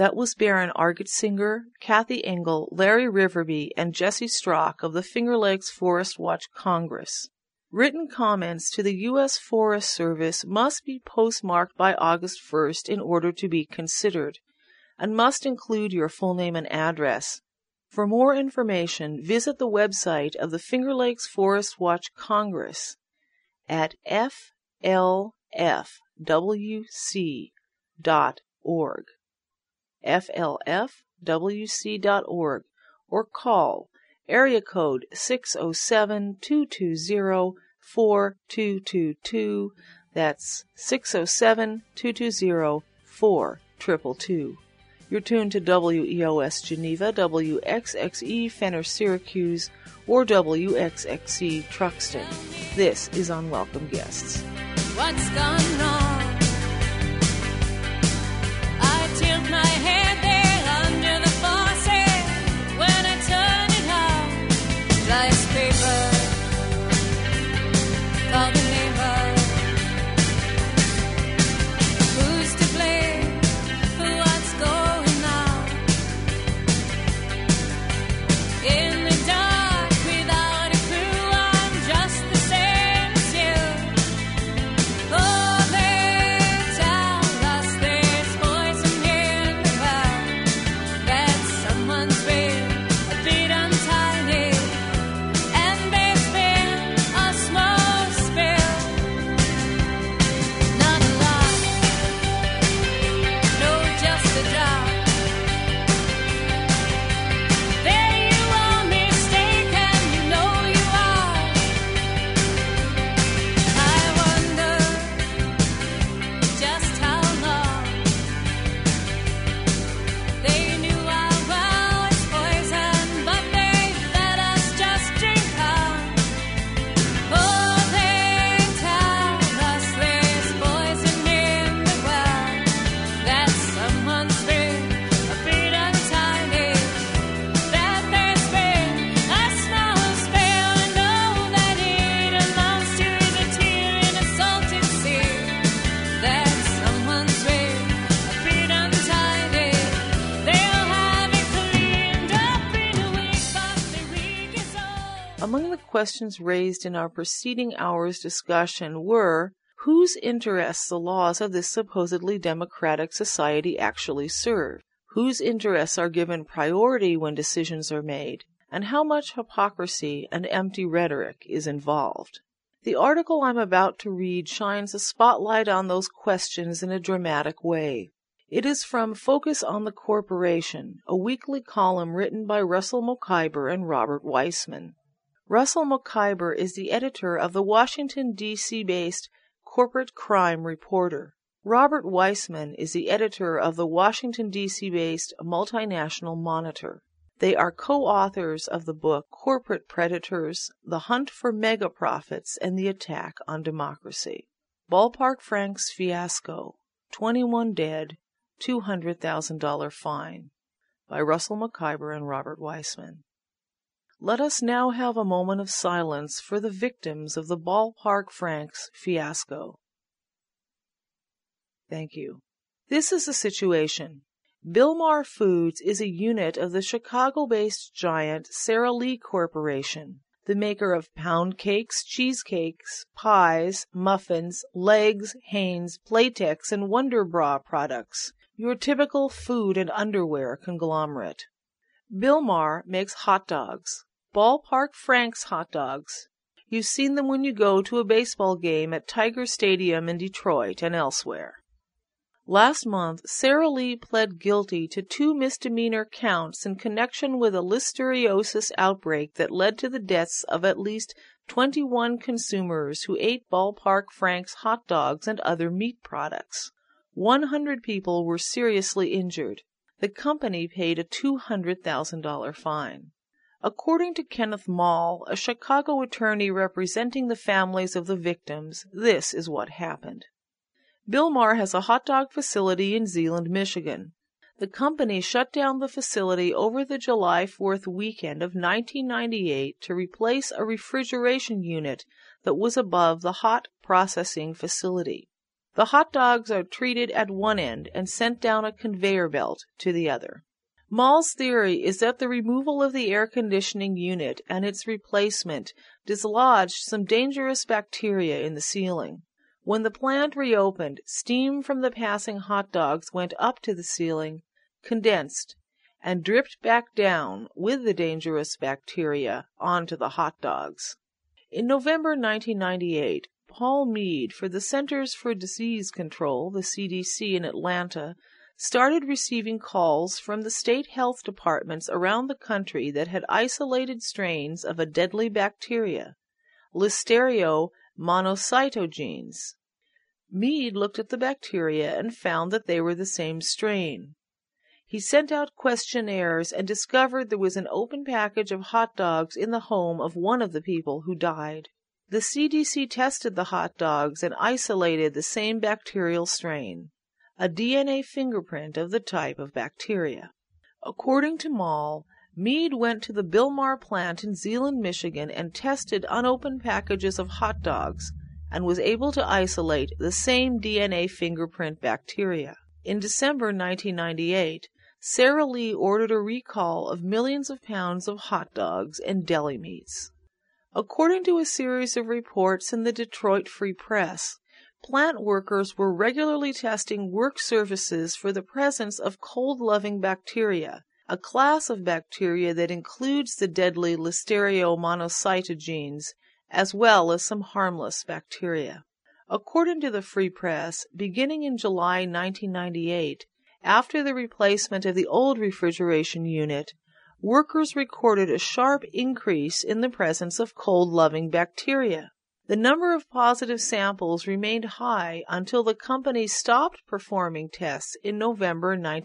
That was Baron Argetsinger, Kathy Engel, Larry Riverby, and Jesse Strock of the Finger Lakes Forest Watch Congress. Written comments to the U.S. Forest Service must be postmarked by August 1st in order to be considered, and must include your full name and address. For more information, visit the website of the Finger Lakes Forest Watch Congress at flfwc.org, flfwc.org, or call area code 607-220-4222. That's 607-220-4222. You're tuned to WEOS Geneva, WXXE Fenner Syracuse, or WXXC Truxton. This is Unwelcome Guests. What's gone wrong? I tilt my head there under the faucet when I turn it on. Slice paper, call the neighbor. Who's to blame for what's going on? In the dark, without a clue, I'm just the same as you. Oh, they tell us there's poison in the well, that someone's been a bit untidy, and there's been a small spill. Not a lot, no, just a drop. There you are, mistaken, you know you are. I wonder just how long they knew our well was poison, but they let us just drink on. Oh, they tell us there's poison in the well, that someone's been a bit untidy, that there's been a small spill, and oh, that it amounts to is a tear in a salted sea, that someone's been a bit untidy. They'll have it cleaned up in a week, but the week is old. Among the questions raised in our preceding hour's discussion were, whose interests the laws of this supposedly democratic society actually serve, whose interests are given priority when decisions are made, and how much hypocrisy and empty rhetoric is involved. The article I'm about to read shines a spotlight on those questions in a dramatic way. It is from Focus on the Corporation, a weekly column written by Russell Mokhiber and Robert Weissman. Russell Mokhiber is the editor of the Washington, D.C.-based Corporate Crime Reporter. Robert Weissman is the editor of the Washington, D.C.-based Multinational Monitor. They are co-authors of the book Corporate Predators, The Hunt for Mega Profits and the Attack on Democracy. Ballpark Franks Fiasco, 21 Dead, $200,000 Fine, by Russell Mokhiber and Robert Weissman. Let us now have a moment of silence for the victims of the Ballpark Franks fiasco. Thank you. This is the situation. Bilmar Foods is a unit of the Chicago-based giant Sara Lee Corporation, the maker of pound cakes, cheesecakes, pies, muffins, Legs, Hanes, Playtex, and Wonder Bra products, your typical food and underwear conglomerate. Bilmar makes hot dogs. Ballpark Franks hot dogs. You've seen them when you go to a baseball game at Tiger Stadium in Detroit and elsewhere. Last month, Sara Lee pled guilty to 2 misdemeanor counts in connection with a listeriosis outbreak that led to the deaths of at least 21 consumers who ate Ballpark Franks hot dogs and other meat products. 100 people were seriously injured. The company paid a $200,000 fine. According to Kenneth Mall, a Chicago attorney representing the families of the victims, this is what happened. Bilmar has a hot dog facility in Zeeland, Michigan. The company shut down the facility over the July 4th weekend of 1998 to replace a refrigeration unit that was above the hot processing facility. The hot dogs are treated at one end and sent down a conveyor belt to the other. Maul's theory is that the removal of the air conditioning unit and its replacement dislodged some dangerous bacteria in the ceiling. When the plant reopened, steam from the passing hot dogs went up to the ceiling, condensed, and dripped back down with the dangerous bacteria onto the hot dogs. In November 1998, Paul Mead for the Centers for Disease Control, the CDC in Atlanta, started receiving calls from the state health departments around the country that had isolated strains of a deadly bacteria, Listeria monocytogenes. Mead looked at the bacteria and found that they were the same strain. He sent out questionnaires and discovered there was an open package of hot dogs in the home of one of the people who died. The CDC tested the hot dogs and isolated the same bacterial strain, a DNA fingerprint of the type of bacteria. According to Maul, Mead went to the Bilmar plant in Zeeland, Michigan, and tested unopened packages of hot dogs and was able to isolate the same DNA fingerprint bacteria. In December 1998, Sara Lee ordered a recall of millions of pounds of hot dogs and deli meats. According to a series of reports in the Detroit Free Press, plant workers were regularly testing work surfaces for the presence of cold-loving bacteria, a class of bacteria that includes the deadly Listeria monocytogenes, as well as some harmless bacteria. According to the Free Press, beginning in July 1998, after the replacement of the old refrigeration unit, workers recorded a sharp increase in the presence of cold-loving bacteria. The number of positive samples remained high until the company stopped performing tests in November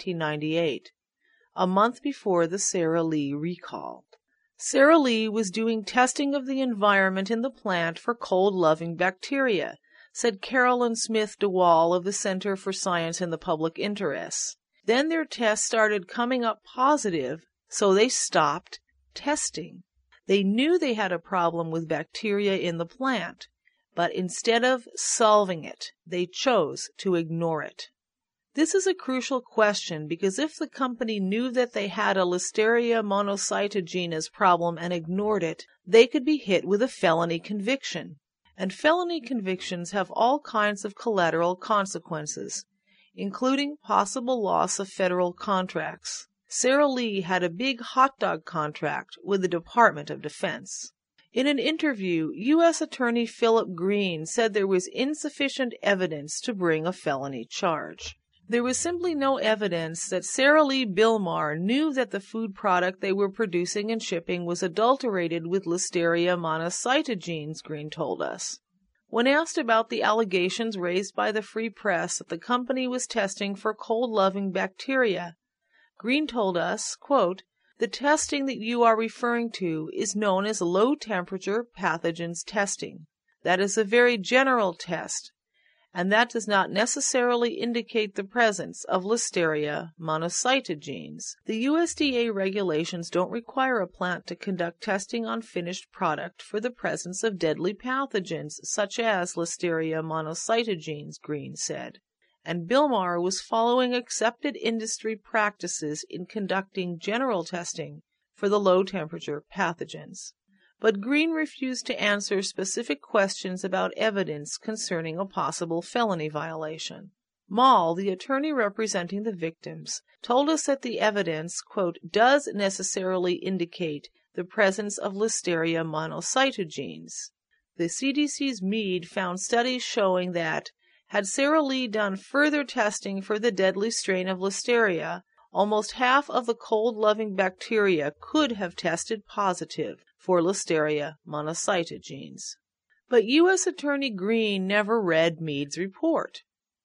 1998, a month before the Sara Lee recall. Sara Lee was doing testing of the environment in the plant for cold-loving bacteria, said Carolyn Smith DeWall of the Center for Science in the Public Interest. Then their tests started coming up positive, so they stopped testing. They knew they had a problem with bacteria in the plant, but instead of solving it, they chose to ignore it. This is a crucial question because if the company knew that they had a Listeria monocytogenes problem and ignored it, they could be hit with a felony conviction. And felony convictions have all kinds of collateral consequences, including possible loss of federal contracts. Sara Lee had a big hot dog contract with the Department of Defense. In an interview, U.S. Attorney Philip Green said there was insufficient evidence to bring a felony charge. There was simply no evidence that Sara Lee Bilmar knew that the food product they were producing and shipping was adulterated with Listeria monocytogenes, Green told us. When asked about the allegations raised by the Free Press that the company was testing for cold-loving bacteria, Green told us, quote, "The testing that you are referring to is known as low-temperature pathogens testing. That is a very general test, and that does not necessarily indicate the presence of Listeria monocytogenes. The USDA regulations don't require a plant to conduct testing on finished product for the presence of deadly pathogens such as Listeria monocytogenes," Green said. And Bilmar was following accepted industry practices in conducting general testing for the low-temperature pathogens. But Green refused to answer specific questions about evidence concerning a possible felony violation. Maul, the attorney representing the victims, told us that the evidence, quote, "does necessarily indicate the presence of Listeria monocytogenes." The CDC's Mead found studies showing that, had Sara Lee done further testing for the deadly strain of Listeria, almost half of the cold-loving bacteria could have tested positive for Listeria monocytogenes. But U.S. Attorney Green never read Mead's report.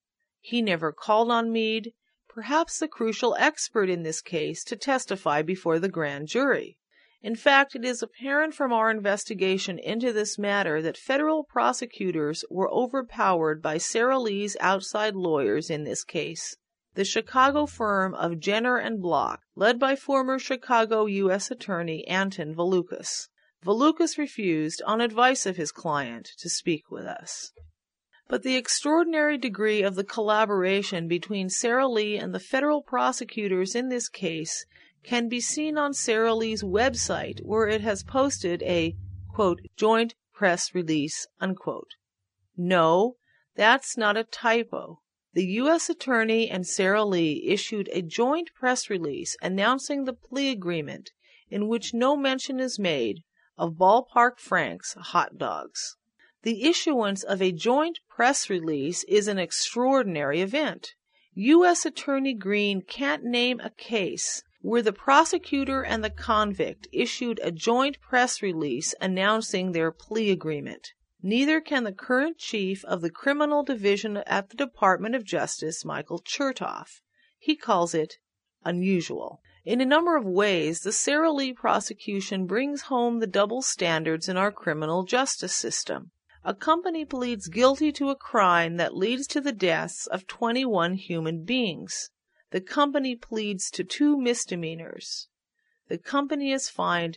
He never called on Mead, perhaps the crucial expert in this case, to testify before the grand jury. In fact, it is apparent from our investigation into this matter that federal prosecutors were overpowered by Sara Lee's outside lawyers in this case, the Chicago firm of Jenner and Block, led by former Chicago U.S. Attorney Anton Valukas. Valukas refused, on advice of his client, to speak with us. But the extraordinary degree of the collaboration between Sara Lee and the federal prosecutors in this case can be seen on Sara Lee's website, where it has posted a, quote, joint press release, unquote. No, that's not a typo. The U.S. Attorney and Sara Lee issued a joint press release announcing the plea agreement, in which no mention is made of Ballpark Frank's hot dogs. The issuance of a joint press release is an extraordinary event. U.S. Attorney Green can't name a case where the prosecutor and the convict issued a joint press release announcing their plea agreement. Neither can the current chief of the Criminal Division at the Department of Justice, Michael Chertoff. He calls it unusual. In a number of ways, the Sara Lee prosecution brings home the double standards in our criminal justice system. A company pleads guilty to a crime that leads to the deaths of 21 human beings. The company pleads to 2 misdemeanors. The company is fined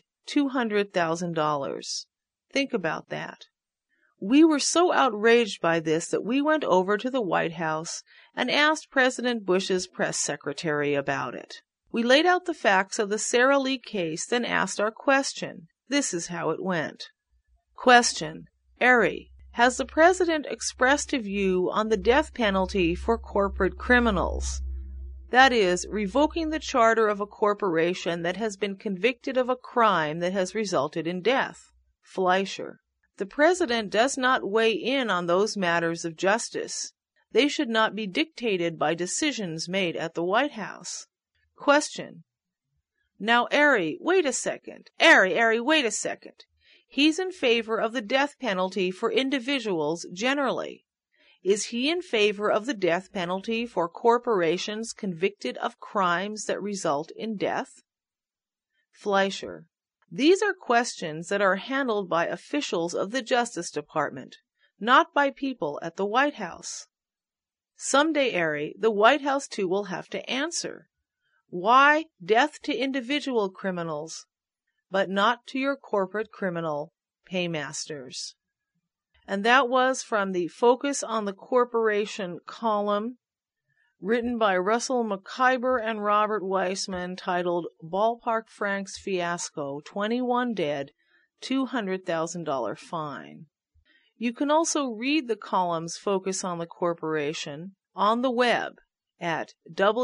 $200,000. Think about that. We were so outraged by this that we went over to the White House and asked President Bush's press secretary about it. We laid out the facts of the Sara Lee case, then asked our question. This is how it went. Question. Ari, has the President expressed a view on the death penalty for corporate criminals? That is, revoking the charter of a corporation that has been convicted of a crime that has resulted in death. Fleischer. The President does not weigh in on those matters of justice. They should not be dictated by decisions made at the White House. Question. Now, Ari, wait a second. Ari, wait a second. He's in favor of the death penalty for individuals generally. Is he in favor of the death penalty for corporations convicted of crimes that result in death? Fleischer. These are questions that are handled by officials of the Justice Department, not by people at the White House. Someday, Ari, the White House too will have to answer. Why death to individual criminals, but not to your corporate criminal paymasters? And that was from the Focus on the Corporation column, written by Russell McIver and Robert Weissman, titled Ballpark Frank's Fiasco, 21 Dead, $200,000 Fine. You can also read the column's Focus on the Corporation on the web at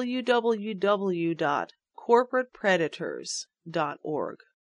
www.corporatepredators.org.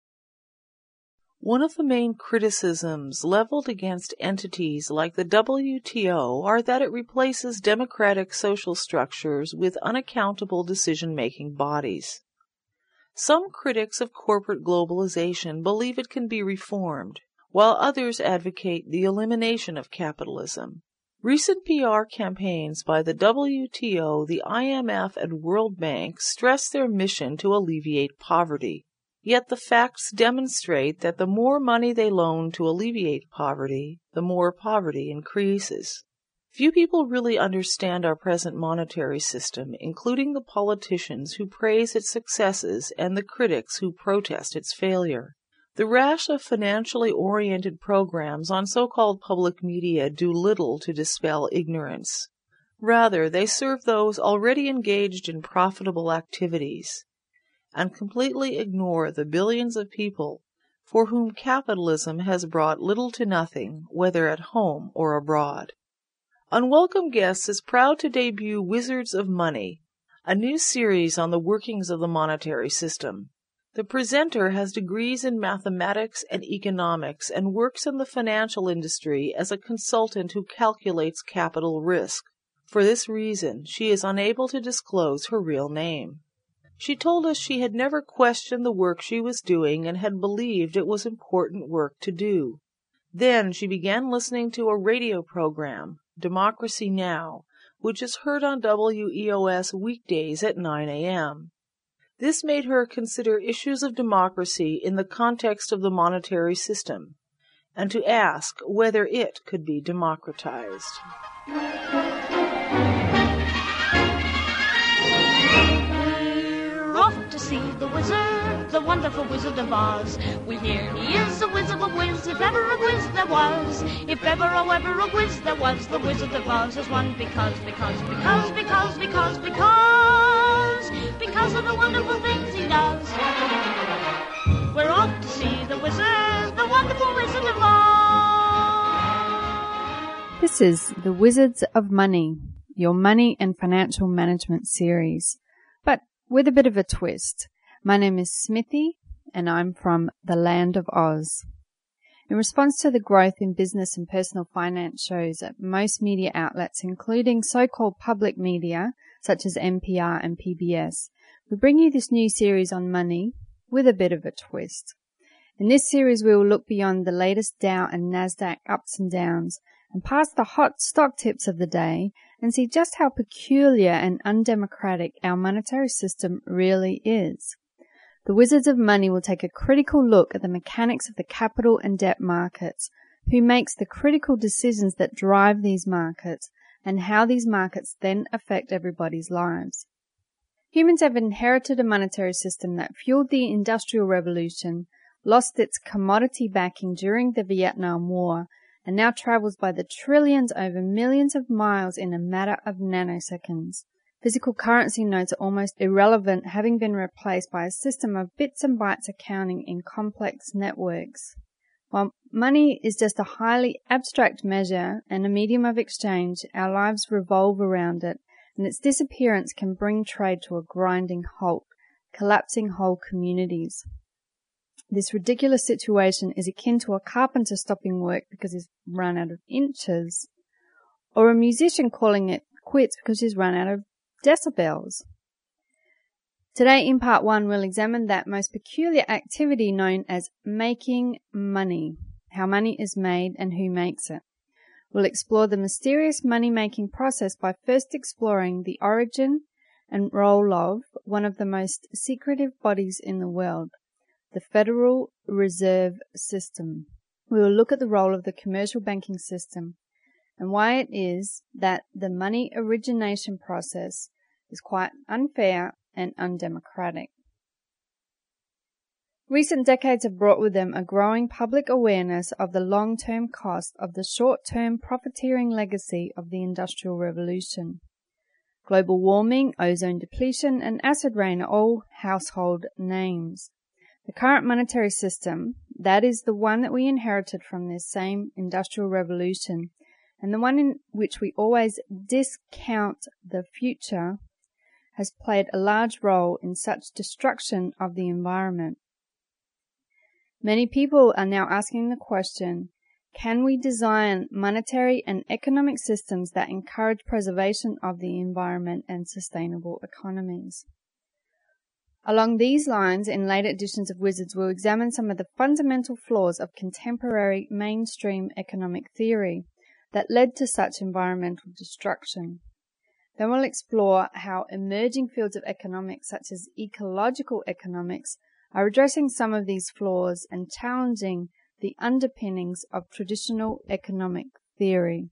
One of the main criticisms leveled against entities like the WTO are that it replaces democratic social structures with unaccountable decision-making bodies. Some critics of corporate globalization believe it can be reformed, while others advocate the elimination of capitalism. Recent PR campaigns by the WTO, the IMF, and World Bank stress their mission to alleviate poverty. Yet the facts demonstrate that the more money they loan to alleviate poverty, the more poverty increases. Few people really understand our present monetary system, including the politicians who praise its successes and the critics who protest its failure. The rash of financially oriented programs on so-called public media do little to dispel ignorance. Rather, they serve those already engaged in profitable activities, and completely ignore the billions of people for whom capitalism has brought little to nothing, whether at home or abroad. Unwelcome Guests is proud to debut Wizards of Money, a new series on the workings of the monetary system. The presenter has degrees in mathematics and economics and works in the financial industry as a consultant who calculates capital risk. For this reason, she is unable to disclose her real name. She told us she had never questioned the work she was doing and had believed it was important work to do. Then she began listening to a radio program, Democracy Now!, which is heard on WEOS weekdays at 9 a.m. This made her consider issues of democracy in the context of the monetary system, and to ask whether it could be democratized. Off to see the wizard, the wonderful Wizard of Oz. We hear he is a Wizard of Wiz, if ever a Wiz there was. If ever, oh, ever a Wiz there was, the Wizard of Oz has won because of the wonderful things he does. We're off to see the wizard, the wonderful Wizard of Oz. This is The Wizards of Money, your money and financial management series, but with a bit of a twist. My name is Smithy, and I'm from the land of Oz. In response to the growth in business and personal finance shows at most media outlets, including so-called public media, such as NPR and PBS, we bring you this new series on money with a bit of a twist. In this series, we will look beyond the latest Dow and NASDAQ ups and downs and past the hot stock tips of the day and see just how peculiar and undemocratic our monetary system really is. The Wizards of Money will take a critical look at the mechanics of the capital and debt markets, who makes the critical decisions that drive these markets, and how these markets then affect everybody's lives. Humans have inherited a monetary system that fueled the Industrial Revolution, lost its commodity backing during the Vietnam War, and now travels by the trillions over millions of miles in a matter of nanoseconds. Physical currency notes are almost irrelevant, having been replaced by a system of bits and bytes accounting in complex networks. While money is just a highly abstract measure and a medium of exchange, our lives revolve around it, and its disappearance can bring trade to a grinding halt, collapsing whole communities. This ridiculous situation is akin to a carpenter stopping work because he's run out of inches, or a musician calling it quits because he's run out of decibels. Today in part 1 we'll examine that most peculiar activity known as making money, how money is made and who makes it. We'll explore the mysterious money-making process by first exploring the origin and role of one of the most secretive bodies in the world, the Federal Reserve System. We will look at the role of the commercial banking system and why it is that the money origination process is quite unfair and undemocratic. Recent decades have brought with them a growing public awareness of the long-term cost of the short-term profiteering legacy of the Industrial Revolution. Global warming, ozone depletion, and acid rain are all household names. The current monetary system, that is the one that we inherited from this same Industrial Revolution, and the one in which we always discount the future, has played a large role in such destruction of the environment. Many people are now asking the question, can we design monetary and economic systems that encourage preservation of the environment and sustainable economies? Along these lines, in later editions of Wizards, we'll examine some of the fundamental flaws of contemporary mainstream economic theory that led to such environmental destruction. Then we'll explore how emerging fields of economics, such as ecological economics, are addressing some of these flaws and challenging the underpinnings of traditional economic theory.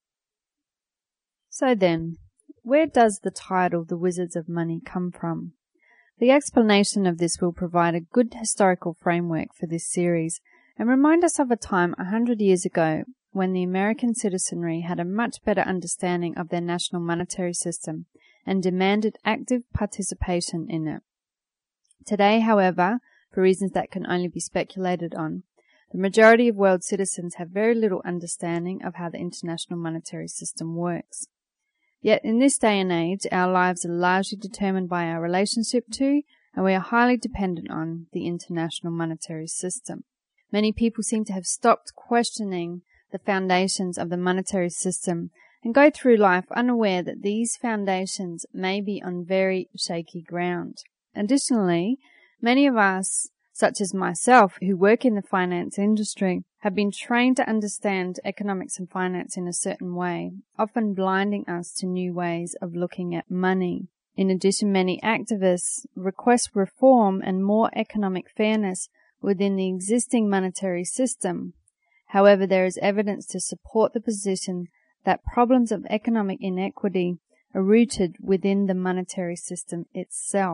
So then, where does the title The Wizards of Money come from? The explanation of this will provide a good historical framework for this series and remind us of a time 100 years ago when the American citizenry had a much better understanding of their national monetary system and demanded active participation in it. Today, however, for reasons that can only be speculated on, the majority of world citizens have very little understanding of how the international monetary system works. Yet in this day and age, our lives are largely determined by our relationship to, and we are highly dependent on, the international monetary system. Many people seem to have stopped questioning the foundations of the monetary system and go through life unaware that these foundations may be on very shaky ground. Additionally, many of us, such as myself, who work in the finance industry, have been trained to understand economics and finance in a certain way, often blinding us to new ways of looking at money. In addition, many activists request reform and more economic fairness within the existing monetary system. However, there is evidence to support the position that problems of economic inequity are rooted within the monetary system itself.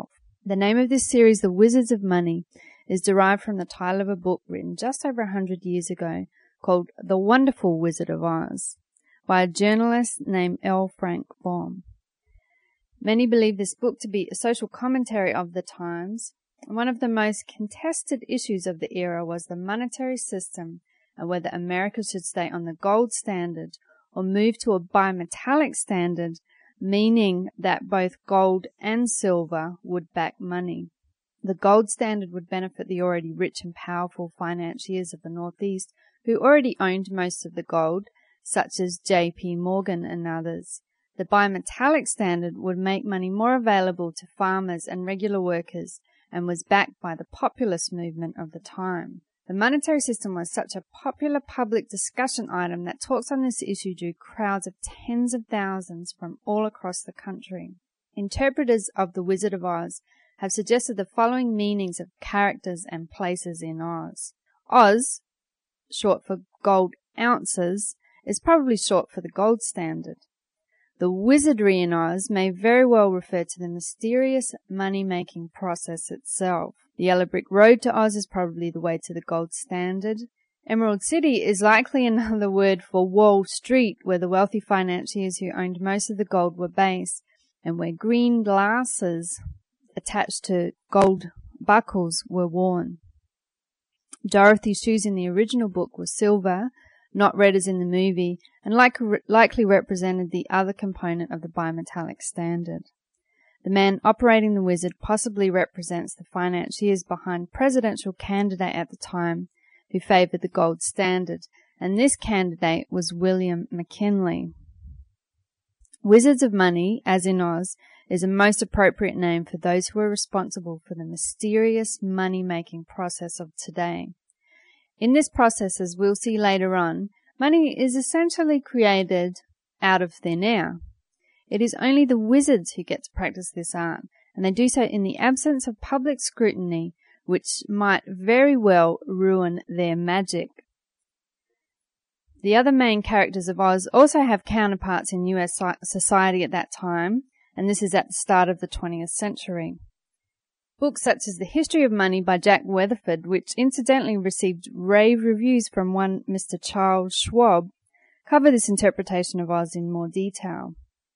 The name of this series, The Wizards of Money, is derived from the title of a book written just over 100 years ago called The Wonderful Wizard of Oz by a journalist named L. Frank Baum. Many believe this book to be a social commentary of the times. One of the most contested issues of the era was the monetary system and whether America should stay on the gold standard or move to a bimetallic standard, meaning that both gold and silver would back money. The gold standard would benefit the already rich and powerful financiers of the Northeast who already owned most of the gold, such as J.P. Morgan and others. The bimetallic standard would make money more available to farmers and regular workers and was backed by the populist movement of the time. The monetary system was such a popular public discussion item that talks on this issue drew crowds of tens of thousands from all across the country. Interpreters of The Wizard of Oz have suggested the following meanings of characters and places in Oz. Oz, short for gold ounces, is probably short for the gold standard. The wizardry in Oz may very well refer to the mysterious money-making process itself. The yellow brick road to Oz is probably the way to the gold standard. Emerald City is likely another word for Wall Street, where the wealthy financiers who owned most of the gold were based, and where green glasses attached to gold buckles were worn. Dorothy's shoes in the original book were silver, not red as in the movie, and likely represented the other component of the bimetallic standard. The man operating the wizard possibly represents the financiers behind presidential candidate at the time who favored the gold standard, and this candidate was William McKinley. Wizards of Money, as in Oz, is a most appropriate name for those who are responsible for the mysterious money-making process of today. In this process, as we'll see later on, money is essentially created out of thin air. It is only the wizards who get to practice this art, and they do so in the absence of public scrutiny, which might very well ruin their magic. The other main characters of Oz also have counterparts in US society at that time, and this is at the start of the 20th century. Books such as The History of Money by Jack Weatherford, which incidentally received rave reviews from one Mr. Charles Schwab, cover this interpretation of Oz in more detail.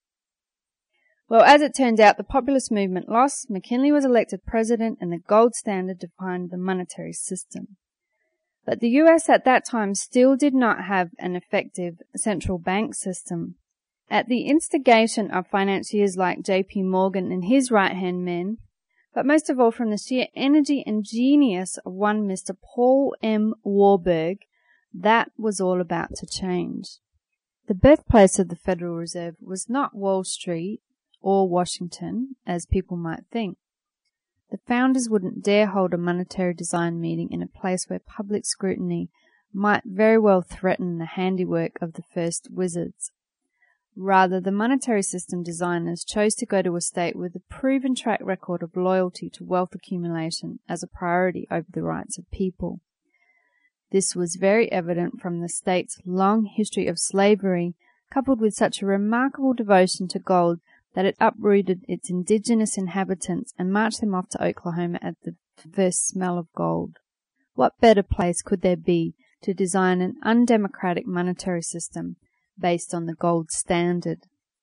Well, as it turned out, the populist movement lost, McKinley was elected president, and the gold standard defined the monetary system. But the US at that time still did not have an effective central bank system. At the instigation of financiers like J.P. Morgan and his right-hand men, but most of all from the sheer energy and genius of one Mr. Paul M. Warburg, that was all about to change. The birthplace of the Federal Reserve was not Wall Street or Washington, as people might think. The founders wouldn't dare hold a monetary design meeting in a place where public scrutiny might very well threaten the handiwork of the first wizards. Rather, the monetary system designers chose to go to a state with a proven track record of loyalty to wealth accumulation as a priority over the rights of people. This was very evident from the state's long history of slavery, coupled with such a remarkable devotion to gold that it uprooted its indigenous inhabitants and marched them off to Oklahoma at the first smell of gold. What better place could there be to design an undemocratic monetary system based on the gold standard?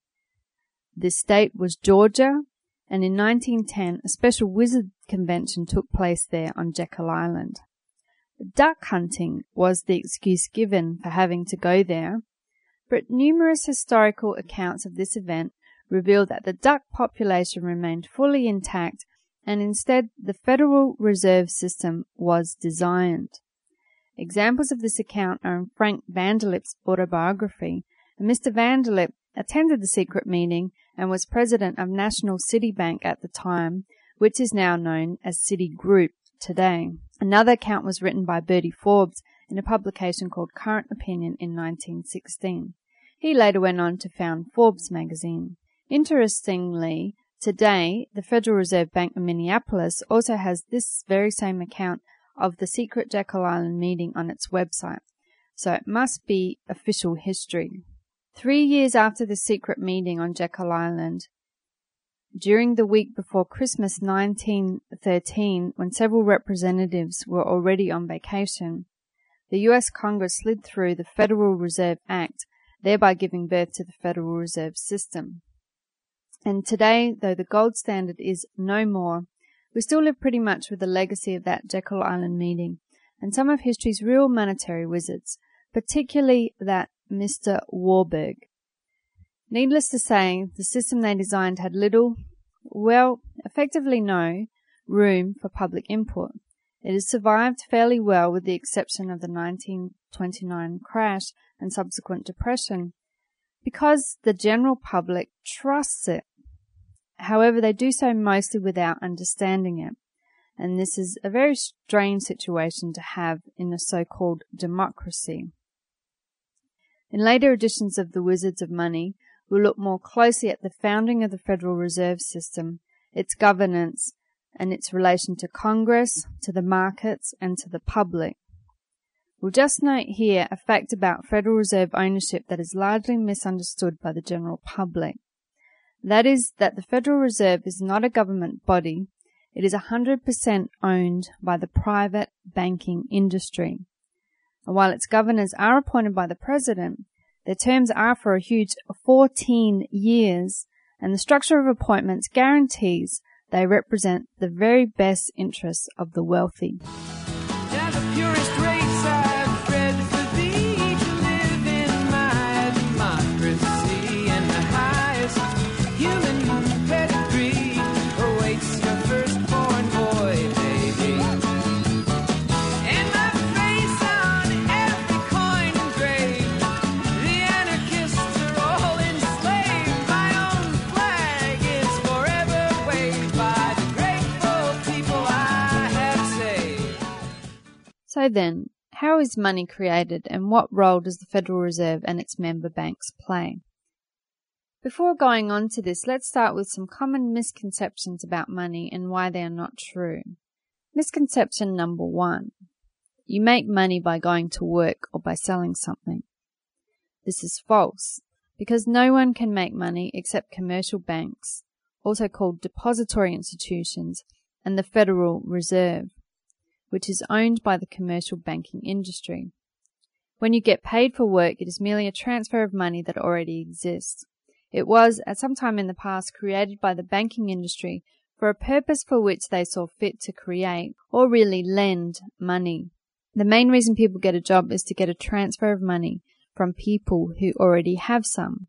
This state was Georgia, and in 1910 a special wizard convention took place there on Jekyll Island. Duck hunting was the excuse given for having to go there, but numerous historical accounts of this event revealed that the duck population remained fully intact, and instead the Federal Reserve System was designed. Examples of this account are in Frank Vanderlip's autobiography, and Mr. Vanderlip attended the secret meeting and was president of National City Bank at the time, which is now known as Citigroup today. Another account was written by Bertie Forbes in a publication called Current Opinion in 1916. He later went on to found Forbes magazine. Interestingly, today, the Federal Reserve Bank of Minneapolis also has this very same account of the secret Jekyll Island meeting on its website, so it must be official history. 3 years after the secret meeting on Jekyll Island, during the week before Christmas 1913, when several representatives were already on vacation, the U.S. Congress slid through the Federal Reserve Act, thereby giving birth to the Federal Reserve System. And today, though the gold standard is no more, we still live pretty much with the legacy of that Jekyll Island meeting and some of history's real monetary wizards, particularly that Mr. Warburg. Needless to say, the system they designed had little, well, effectively no, room for public input. It has survived fairly well with the exception of the 1929 crash and subsequent depression, because the general public trusts it. However, they do so mostly without understanding it, and this is a very strange situation to have in a so-called democracy. In later editions of The Wizards of Money, we'll look more closely at the founding of the Federal Reserve System, its governance, and its relation to Congress, to the markets, and to the public. We'll just note here a fact about Federal Reserve ownership that is largely misunderstood by the general public. That is that the Federal Reserve is not a government body. It is 100% owned by the private banking industry. And while its governors are appointed by the president, their terms are for a huge 14 years, and the structure of appointments guarantees they represent the very best interests of the wealthy. Yeah, the purest race I've bred for thee to live in my democracy, and the highest human pedigree awaits your firstborn boy, baby. And my face on every coin engraved, the anarchists are all enslaved. My own flag is forever waved by the grateful people I have saved. So then, how is money created and what role does the Federal Reserve and its member banks play? Before going on to this, let's start with some common misconceptions about money and why they are not true. Misconception number 1. You make money by going to work or by selling something. This is false, because no one can make money except commercial banks, also called depository institutions, and the Federal Reserve, which is owned by the commercial banking industry. When you get paid for work, it is merely a transfer of money that already exists. It was, at some time in the past, created by the banking industry for a purpose for which they saw fit to create, or really lend, money. The main reason people get a job is to get a transfer of money from people who already have some.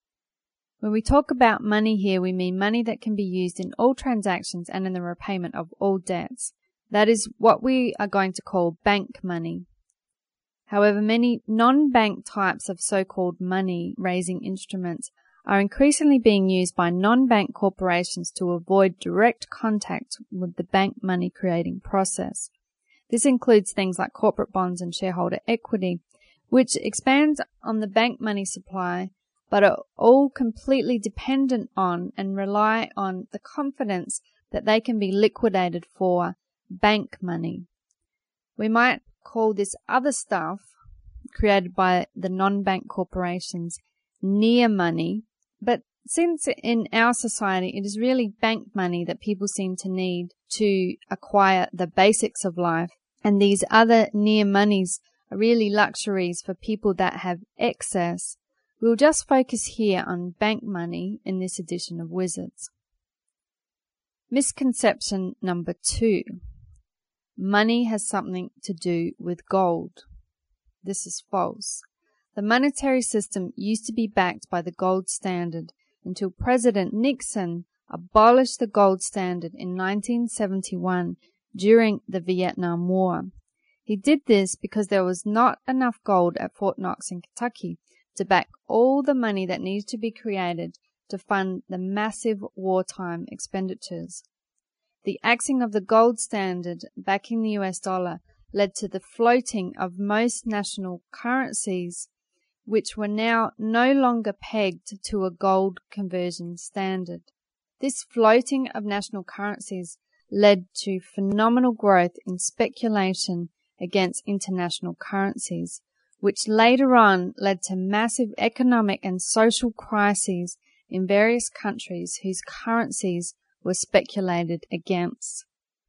When we talk about money here, we mean money that can be used in all transactions and in the repayment of all debts. That is what we are going to call bank money. However, many non-bank types of so-called money-raising instruments are increasingly being used by non-bank corporations to avoid direct contact with the bank money-creating process. This includes things like corporate bonds and shareholder equity, which expand on the bank money supply, but are all completely dependent on and rely on the confidence that they can be liquidated for bank money. We might call this other stuff created by the non-bank corporations near money, but since in our society it is really bank money that people seem to need to acquire the basics of life, and these other near monies are really luxuries for people that have excess, we'll just focus here on bank money in this edition of Wizards. Misconception number 2. Money has something to do with gold. This is false. The monetary system used to be backed by the gold standard until President Nixon abolished the gold standard in 1971 during the Vietnam War. He did this because there was not enough gold at Fort Knox in Kentucky to back all the money that needed to be created to fund the massive wartime expenditures. The axing of the gold standard backing the US dollar led to the floating of most national currencies, which were now no longer pegged to a gold conversion standard. This floating of national currencies led to phenomenal growth in speculation against international currencies, which later on led to massive economic and social crises in various countries whose currencies were speculated against.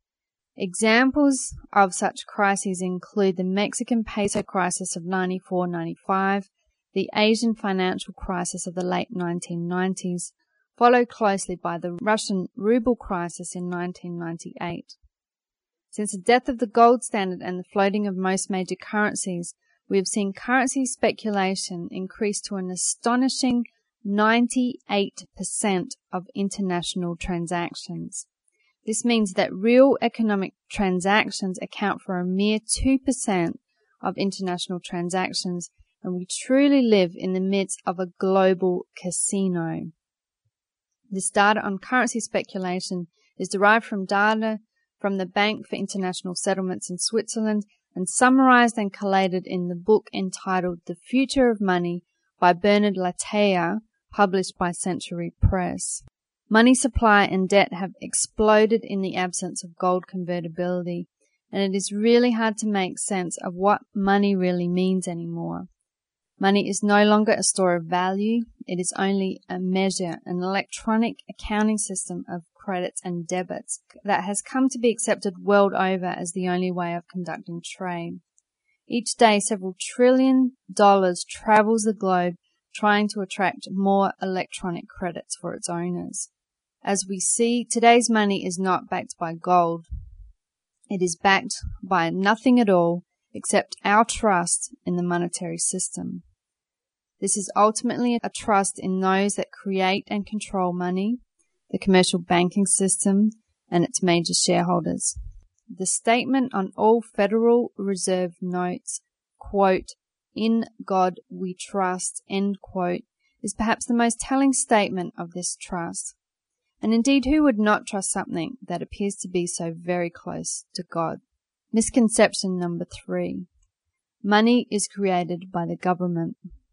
Examples of such crises include the Mexican peso crisis of 94-95, the Asian financial crisis of the late 1990s, followed closely by the Russian ruble crisis in 1998. Since the death of the gold standard and the floating of most major currencies, we have seen currency speculation increase to an astonishing 98% of international transactions. This means that real economic transactions account for a mere 2% of international transactions, and we truly live in the midst of a global casino. This data on currency speculation is derived from data from the Bank for International Settlements in Switzerland and summarized and collated in the book entitled The Future of Money by Bernard Latea, published by Century Press. Money supply and debt have exploded in the absence of gold convertibility, and it is really hard to make sense of what money really means anymore. Money is no longer a store of value, it is only a measure, an electronic accounting system of credits and debits that has come to be accepted world over as the only way of conducting trade. Each day, several $1 trillion travels the globe trying to attract more electronic credits for its owners. As we see, today's money is not backed by gold. It is backed by nothing at all except our trust in the monetary system. This is ultimately a trust in those that create and control money, the commercial banking system, and its major shareholders. The statement on all Federal Reserve notes, quote, "In God we trust," end quote, is perhaps the most telling statement of this trust. And indeed, who would not trust something that appears to be so very close to God? Misconception number 3. Money is created by the government.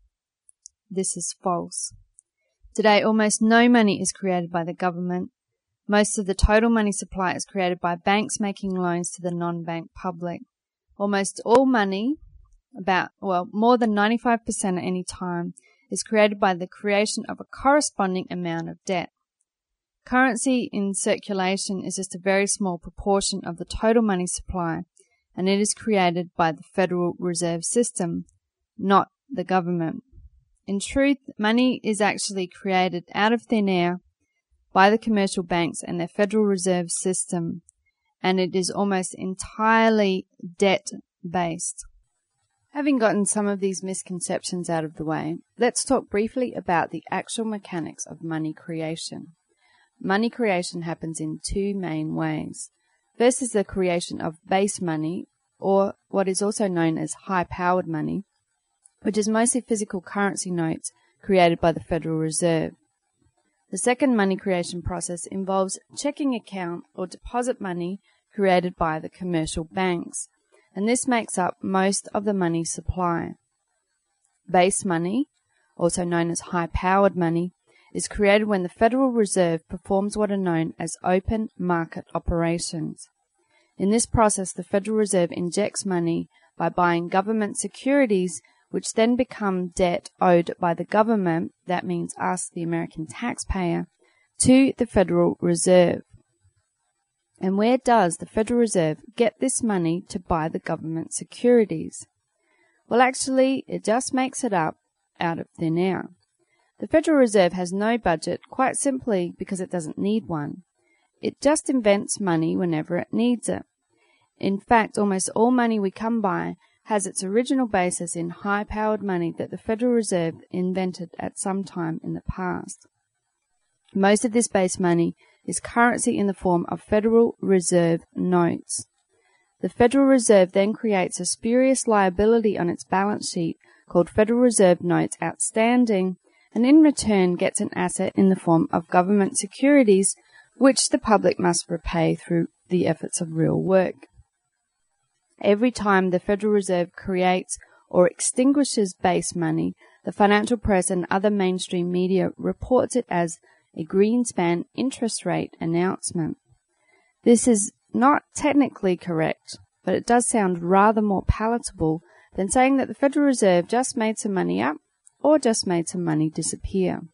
This is false. Today, almost no money is created by the government. Most of the total money supply is created by banks making loans to the non-bank public. Almost all money, more than 95% at any time, is created by the creation of a corresponding amount of debt. Currency in circulation is just a very small proportion of the total money supply, and it is created by the Federal Reserve System, not the government. In truth, money is actually created out of thin air by the commercial banks and their Federal Reserve System, and it is almost entirely debt-based. Having gotten some of these misconceptions out of the way, let's talk briefly about the actual mechanics of money creation. Money creation happens in 2 main ways. First is the creation of base money, or what is also known as high-powered money, which is mostly physical currency notes created by the Federal Reserve. The second money creation process involves checking account or deposit money created by the commercial banks, and this makes up most of the money supply. Base money, also known as high-powered money, is created when the Federal Reserve performs what are known as open market operations. In this process, the Federal Reserve injects money by buying government securities, which then become debt owed by the government, that means us, the American taxpayer, to the Federal Reserve. And where does the Federal Reserve get this money to buy the government securities? Well, actually, it just makes it up out of thin air. The Federal Reserve has no budget, quite simply because it doesn't need one. It just invents money whenever it needs it. In fact, almost all money we come by has its original basis in high-powered money that the Federal Reserve invented at some time in the past. Most of this base money is currency in the form of Federal Reserve notes. The Federal Reserve then creates a spurious liability on its balance sheet called Federal Reserve Notes Outstanding, and in return gets an asset in the form of government securities, which the public must repay through the efforts of real work. Every time the Federal Reserve creates or extinguishes base money, the financial press and other mainstream media reports it as a Greenspan interest rate announcement. This is not technically correct, but it does sound rather more palatable than saying that the Federal Reserve just made some money up or just made some money disappear.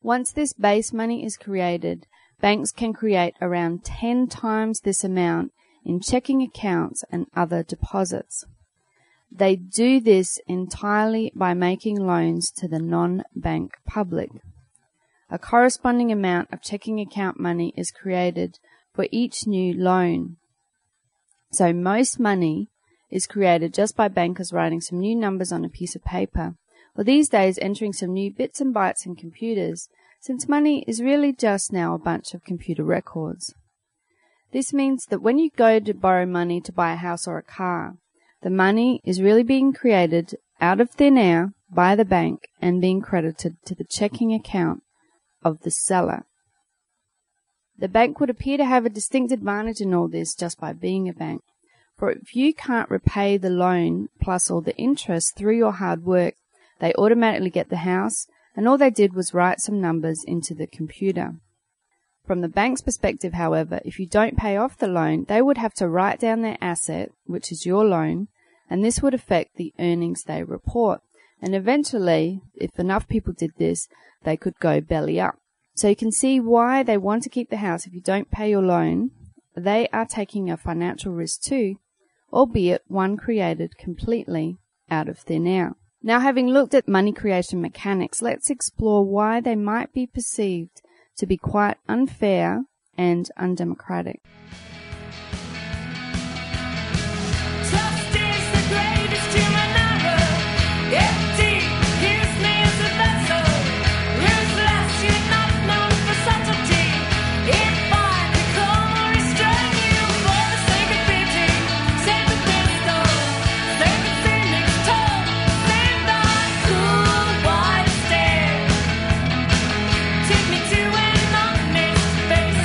Once this base money is created, banks can create around 10 times this amount in checking accounts and other deposits. They do this entirely by making loans to the non-bank public. A corresponding amount of checking account money is created for each new loan. So most money is created just by bankers writing some new numbers on a piece of paper, or these days entering some new bits and bytes in computers, since money is really just now a bunch of computer records. This means that when you go to borrow money to buy a house or a car, the money is really being created out of thin air by the bank and being credited to the checking account of the seller. The bank would appear to have a distinct advantage in all this just by being a bank. For if you can't repay the loan plus all the interest through your hard work, they automatically get the house, and all they did was write some numbers into the computer. From the bank's perspective, however, if you don't pay off the loan, they would have to write down their asset, which is your loan, and this would affect the earnings they report. And eventually, if enough people did this, they could go belly up. So you can see why they want to keep the house. If you don't pay your loan, they are taking a financial risk too, albeit one created completely out of thin air. Now, having looked at money creation mechanics, let's explore why they might be perceived to be quite unfair and undemocratic. Trust is the greatest human error. Empty, use me as a vessel. Ruthless, you're not known for subtlety. If I become or restrain you for the sake of pity, save the pistol, save the cynic's tongue, save the cool white stare. Take me to an honest face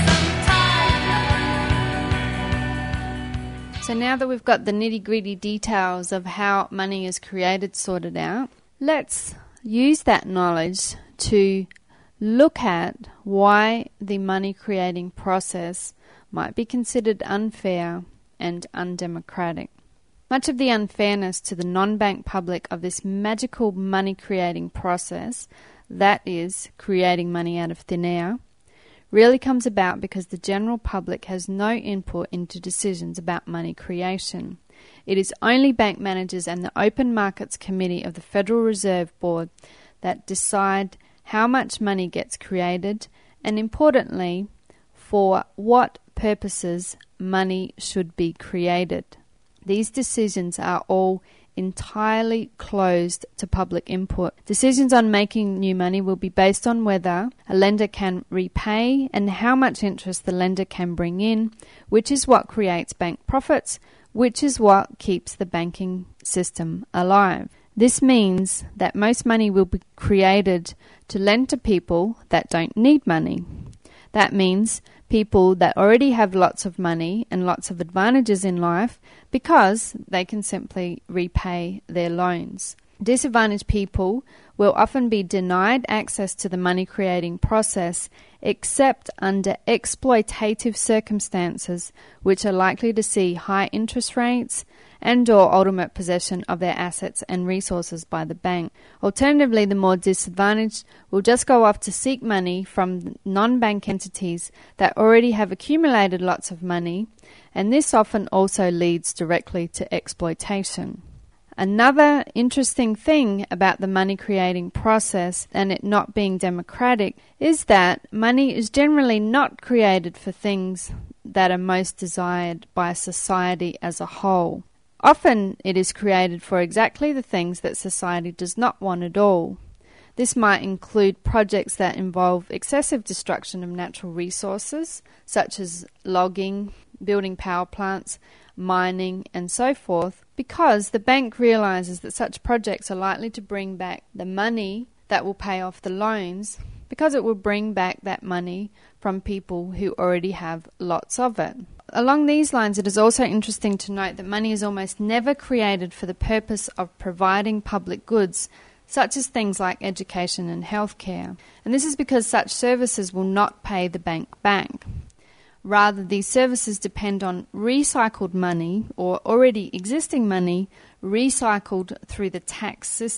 sometime. So now that we've got the nitty-gritty details of how money is created sorted out, let's use that knowledge to look at why the money creating process might be considered unfair and undemocratic. Much of the unfairness to the non-bank public of this magical money creating process, that is, creating money out of thin air, really comes about because the general public has no input into decisions about money creation. It is only bank managers and the Open Markets Committee of the Federal Reserve Board that decide how much money gets created and, importantly, for what purposes money should be created. These decisions are all entirely closed to public input. Decisions on making new money will be based on whether a lender can repay and how much interest the lender can bring in, which is what creates bank profits, which is what keeps the banking system alive. This means that most money will be created to lend to people that don't need money. That means people that already have lots of money and lots of advantages in life because they can simply repay their loans. Disadvantaged people will often be denied access to the money creating process except under exploitative circumstances which are likely to see high interest rates and or ultimate possession of their assets and resources by the bank. Alternatively, the more disadvantaged will just go off to seek money from non-bank entities that already have accumulated lots of money, and this often also leads directly to exploitation. Another interesting thing about the money creating process and it not being democratic is that money is generally not created for things that are most desired by society as a whole. Often it is created for exactly the things that society does not want at all. This might include projects that involve excessive destruction of natural resources, such as logging, building power plants, mining, and so forth, because the bank realizes that such projects are likely to bring back the money that will pay off the loans, because it will bring back that money from people who already have lots of it. Along these lines, it is also interesting to note that money is almost never created for the purpose of providing public goods, such as things like education and healthcare. And this is because such services will not pay the bank back. Rather, these services depend on recycled money or already existing money recycled through the tax system.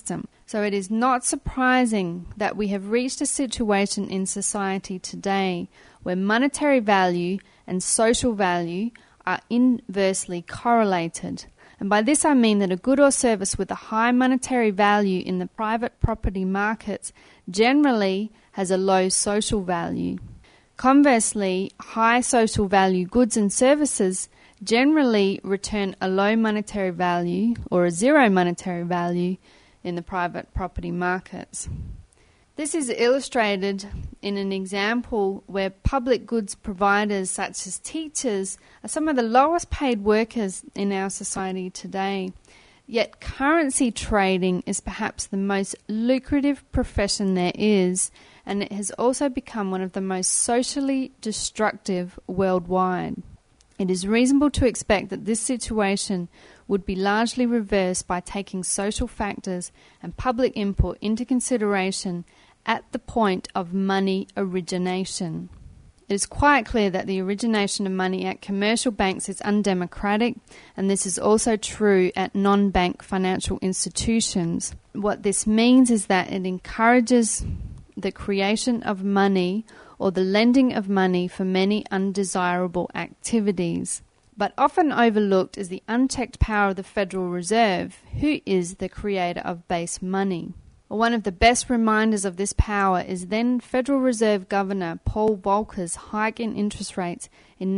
So it is not surprising that we have reached a situation in society today where monetary value and social value are inversely correlated. And by this I mean that a good or service with a high monetary value in the private property markets generally has a low social value. Conversely, high social value goods and services generally return a low monetary value or a zero monetary value in the private property markets. This is illustrated in an example where public goods providers such as teachers are some of the lowest paid workers in our society today. Yet currency trading is perhaps the most lucrative profession there is, and it has also become one of the most socially destructive worldwide. It is reasonable to expect that this situation would be largely reversed by taking social factors and public input into consideration at the point of money origination. It is quite clear that the origination of money at commercial banks is undemocratic, and this is also true at non-bank financial institutions. What this means is that it encourages the creation of money or the lending of money for many undesirable activities. But often overlooked is the unchecked power of the Federal Reserve, who is the creator of base money. One of the best reminders of this power is then Federal Reserve Governor Paul Volcker's hike in interest rates in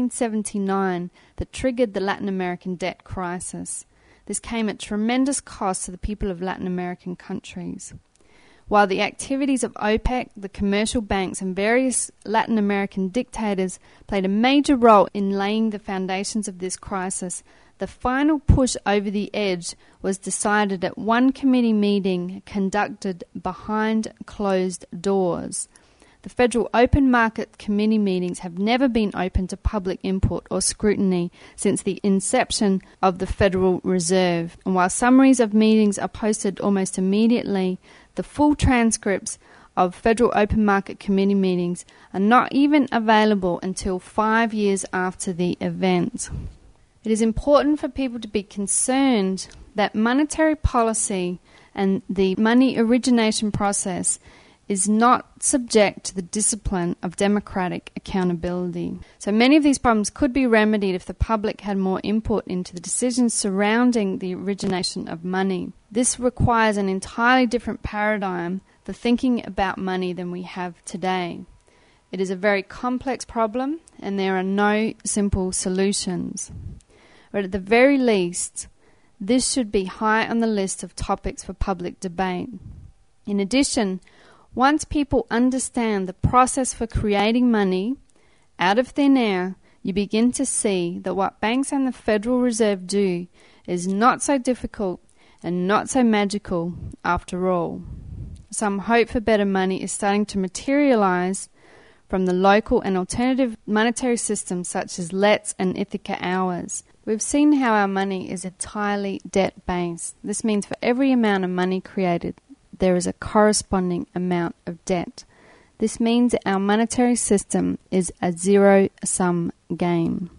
1979 that triggered the Latin American debt crisis. This came at tremendous cost to the people of Latin American countries. While the activities of OPEC, the commercial banks, and various Latin American dictators played a major role in laying the foundations of this crisis, the final push over the edge was decided at one committee meeting conducted behind closed doors. The Federal Open Market Committee meetings have never been open to public input or scrutiny since the inception of the Federal Reserve. And while summaries of meetings are posted almost immediately, the full transcripts of Federal Open Market Committee meetings are not even available until 5 years after the event. It is important for people to be concerned that monetary policy and the money origination process is not subject to the discipline of democratic accountability. So many of these problems could be remedied if the public had more input into the decisions surrounding the origination of money. This requires an entirely different paradigm for thinking about money than we have today. It is a very complex problem, and there are no simple solutions. But at the very least, this should be high on the list of topics for public debate. In addition, once people understand the process for creating money out of thin air, you begin to see that what banks and the Federal Reserve do is not so difficult and not so magical after all. Some hope for better money is starting to materialize from the local and alternative monetary systems such as LETS and Ithaca Hours. We've seen how our money is entirely debt-based. This means for every amount of money created, there is a corresponding amount of debt. This means our monetary system is a zero-sum game.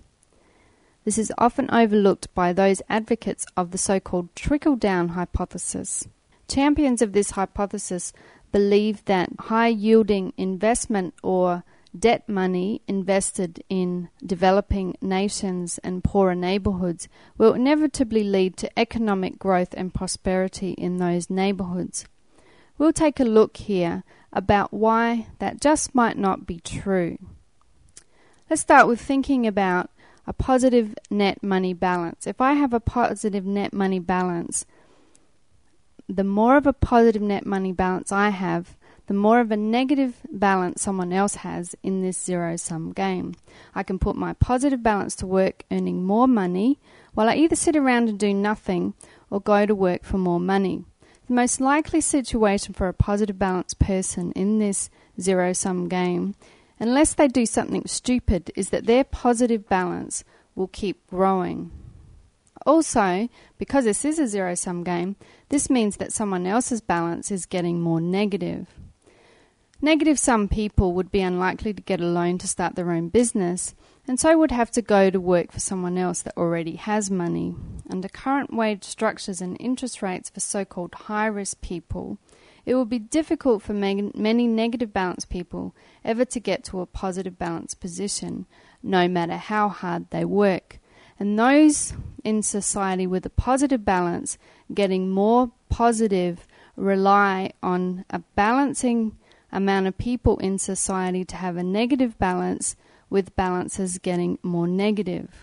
This is often overlooked by those advocates of the so-called trickle-down hypothesis. Champions of this hypothesis believe that high-yielding investment or debt money invested in developing nations and poorer neighborhoods will inevitably lead to economic growth and prosperity in those neighborhoods. We'll take a look here about why that just might not be true. Let's start with thinking about a positive net money balance. If I have a positive net money balance, the more of a positive net money balance I have, the more of a negative balance someone else has in this zero-sum game. I can put my positive balance to work earning more money while I either sit around and do nothing or go to work for more money. The most likely situation for a positive balance person in this zero-sum game, unless they do something stupid, is that their positive balance will keep growing. Also, because this is a zero-sum game, this means that someone else's balance is getting more negative. Negative-sum people would be unlikely to get a loan to start their own business, and so would have to go to work for someone else that already has money. Under current wage structures and interest rates for so-called high-risk people, it will be difficult for many negative balance people ever to get to a positive balance position, no matter how hard they work. And those in society with a positive balance, getting more positive, rely on a balancing amount of people in society to have a negative balance, with balances getting more negative.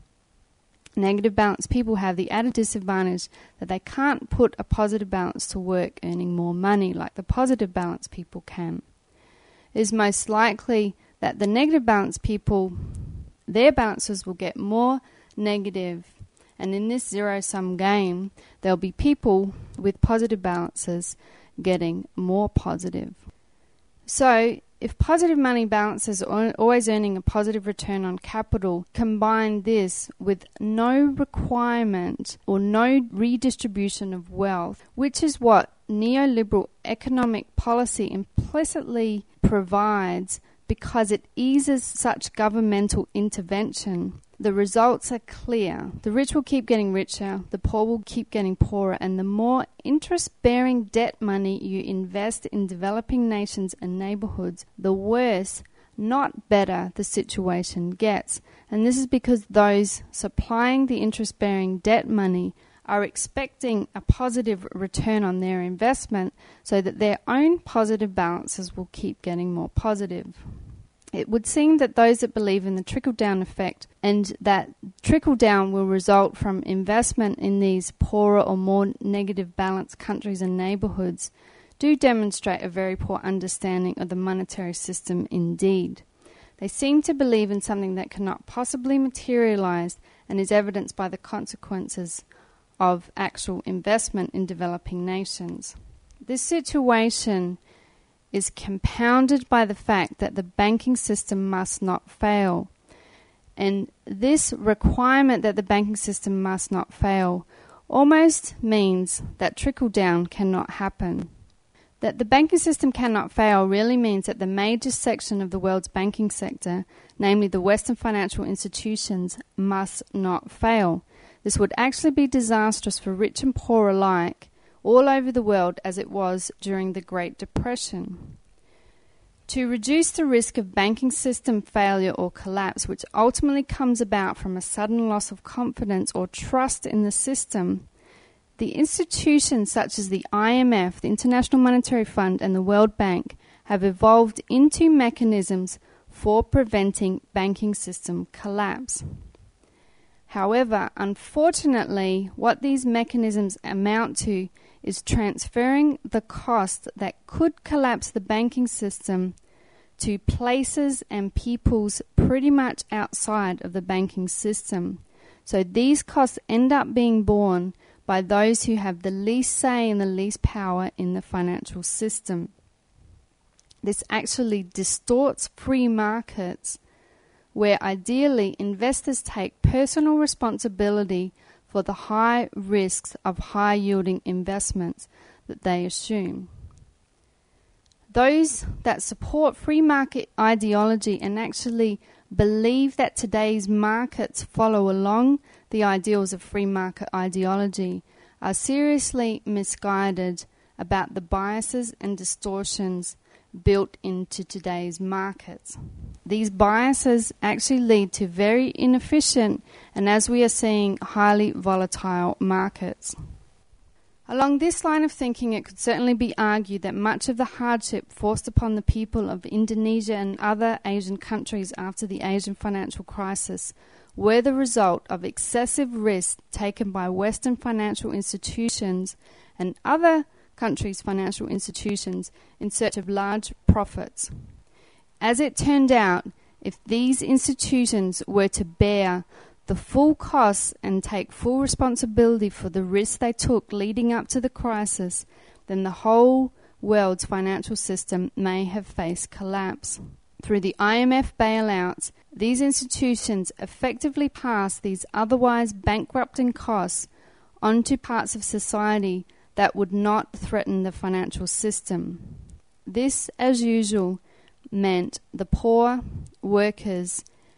Negative balance people have the added disadvantage that they can't put a positive balance to work earning more money like the positive balance people can. It is most likely that the negative balance people, their balances will get more negative, and in this zero-sum game, there'll be people with positive balances getting more positive. So, if positive money balances are always earning a positive return on capital, combine this with no requirement or no redistribution of wealth, which is what neoliberal economic policy implicitly provides because it eases such governmental intervention. The results are clear. The rich will keep getting richer, the poor will keep getting poorer, and the more interest-bearing debt money you invest in developing nations and neighborhoods, the worse, not better, the situation gets. And this is because those supplying the interest-bearing debt money are expecting a positive return on their investment so that their own positive balances will keep getting more positive. It would seem that those that believe in the trickle-down effect and that trickle-down will result from investment in these poorer or more negative balanced countries and neighbourhoods do demonstrate a very poor understanding of the monetary system indeed. They seem to believe in something that cannot possibly materialise and is evidenced by the consequences of actual investment in developing nations. This situation is compounded by the fact that the banking system must not fail. And this requirement that the banking system must not fail almost means that trickle-down cannot happen. That the banking system cannot fail really means that the major section of the world's banking sector, namely the Western financial institutions, must not fail. This would actually be disastrous for rich and poor alike, all over the world as it was during the Great Depression. To reduce the risk of banking system failure or collapse, which ultimately comes about from a sudden loss of confidence or trust in the system, the institutions such as the IMF, the International Monetary Fund, and the World Bank have evolved into mechanisms for preventing banking system collapse. However, unfortunately, what these mechanisms amount to is transferring the cost that could collapse the banking system to places and peoples pretty much outside of the banking system. So these costs end up being borne by those who have the least say and the least power in the financial system. This actually distorts free markets, where ideally investors take personal responsibility for the high risks of high-yielding investments that they assume. Those that support free market ideology and actually believe that today's markets follow along the ideals of free market ideology are seriously misguided about the biases and distortions built into today's markets. These biases actually lead to very inefficient and, as we are seeing, highly volatile markets. Along this line of thinking, it could certainly be argued that much of the hardship forced upon the people of Indonesia and other Asian countries after the Asian financial crisis were the result of excessive risks taken by Western financial institutions and other countries' financial institutions in search of large profits. As it turned out, if these institutions were to bear the full costs and take full responsibility for the risks they took leading up to the crisis, then the whole world's financial system may have faced collapse. Through the IMF bailouts, these institutions effectively passed these otherwise bankrupting costs onto parts of society that would not threaten the financial system. This, as usual, meant the poor, workers,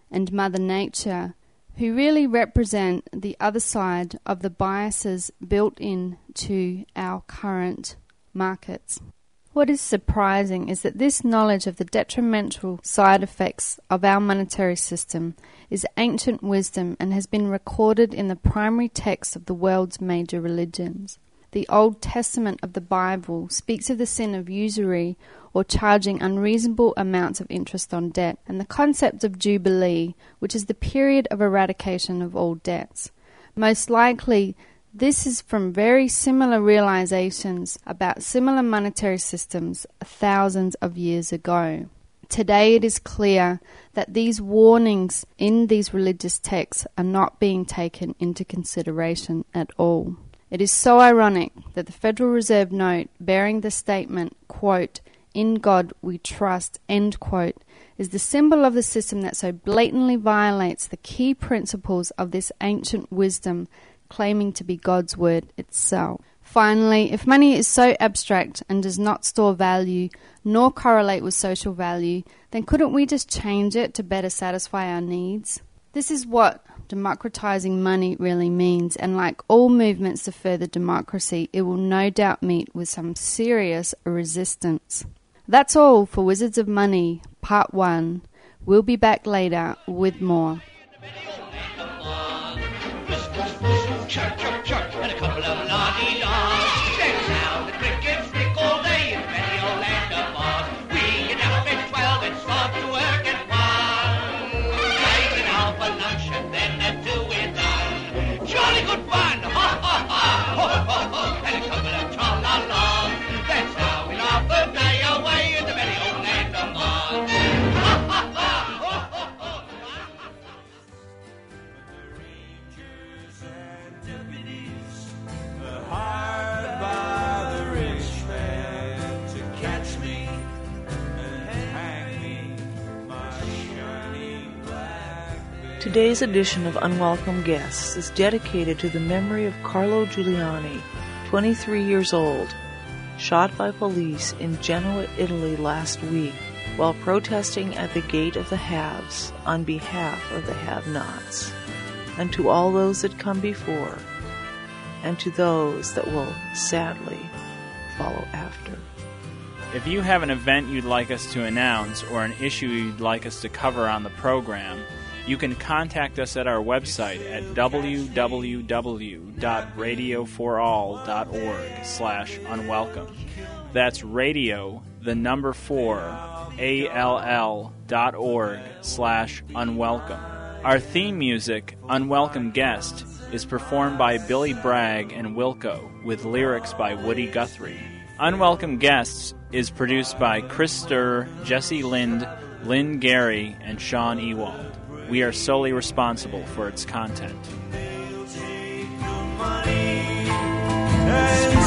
and Mother Nature, who really represent the other side of the biases built into our current markets. What is surprising is that this knowledge of the detrimental side effects of our monetary system is ancient wisdom and has been recorded in the primary texts of the world's major religions. The Old Testament of the Bible speaks of the sin of usury or charging unreasonable amounts of interest on debt, and the concept of Jubilee, which is the period of eradication of all debts. Most likely, this is from very similar realizations about similar monetary systems thousands of years ago. Today it is clear that these warnings in these religious texts are not being taken into consideration at all. It is so ironic that the Federal Reserve note bearing the statement, quote, "In God we trust," end quote, is the symbol of the system that so blatantly violates the key principles of this ancient wisdom, claiming to be God's word itself. Finally, if money is so abstract and does not store value nor correlate with social value, then couldn't we just change it to better satisfy our needs? This is what democratizing money really means, and like all movements to further democracy, it will no doubt meet with some serious resistance. That's all for Wizards of Money, Part 1. We'll be back later with more. Chirp, chirp, chirp, and a couple of la-dee-daws. There's how the crickets pick all day in the merry old land of Oz. We can never fix 12, it's far to work at one. Take it out for lunch and then at 2 we're done. Jolly good fun, ha ha ha, ho ho ho, and a couple of tra-la-las. That's how we laugh the day away in the merry old land of Oz. Ha ha ha, ho ho ho. Hired by the rich man to catch me and hang me, my shining black bear. Today's edition of Unwelcome Guests is dedicated to the memory of Carlo Giuliani, 23 years old, shot by police in Genoa, Italy last week while protesting at the Gate of the Haves on behalf of the have-nots. And to all those that come before, and to those that will sadly follow after. If you have an event you'd like us to announce or an issue you'd like us to cover on the program, you can contact us at our website at www.radioforall.org/unwelcome. That's radio, the number 4, ALL.org/unwelcome. Our theme music, Unwelcome Guest, is performed by Billy Bragg and Wilco, with lyrics by Woody Guthrie. Unwelcome Guests is produced by Chris Sturr, Jesse Lind, Lynn Gary, and Sean Ewald. We are solely responsible for its content. They'll take your money and